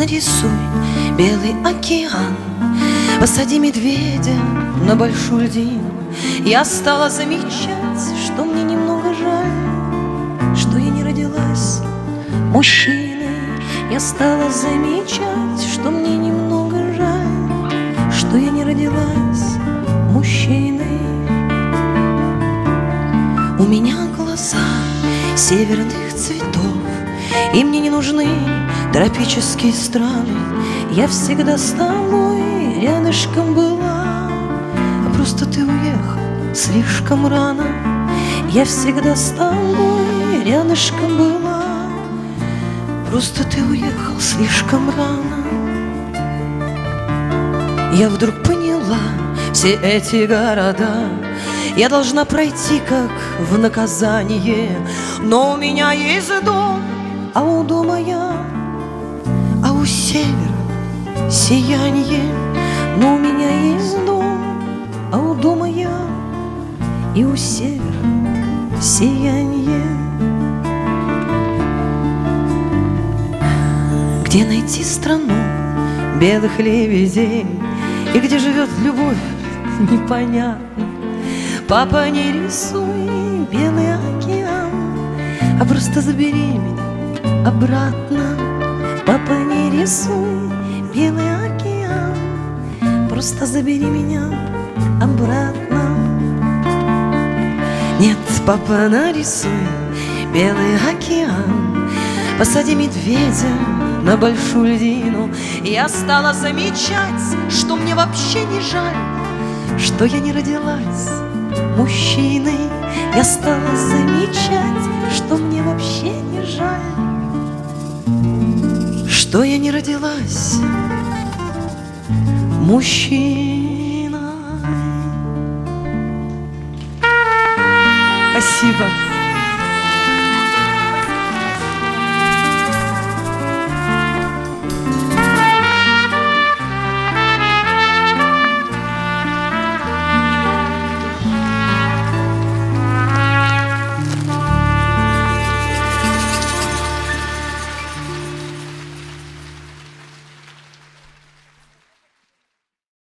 нарисуй белый океан, посади медведя на большую льдину. Я стала замечать, что мне немного жаль, что я не родилась мужчиной. Я стала замечать, что мне немного жаль, что я не родилась мужчиной. У меня глаза северных цветов, и мне не нужны тропические страны. Я всегда с тобой рядышком была, а просто ты уехал слишком рано. Я всегда с тобой рядышком была, просто ты уехал слишком рано. Я вдруг поняла, все эти города я должна пройти как в наказание. Но у меня есть дом, а у дома я, а у севера сияние. Но у меня есть дом, а у дома я, и у севера сияние. Где найти страну белых лебедей, и где живет любовь, непонятно. Папа, не рисуй белый океан, а просто забери меня обратно. Папа, не рисуй белый океан, просто забери меня обратно. Нет, папа, нарисуй белый океан, посади медведя на большую льдину. Я стала замечать, что мне вообще не жаль, что я не родилась мужчиной. Я стала замечать, что мне вообще не жаль, что я не родилась мужчиной. Спасибо.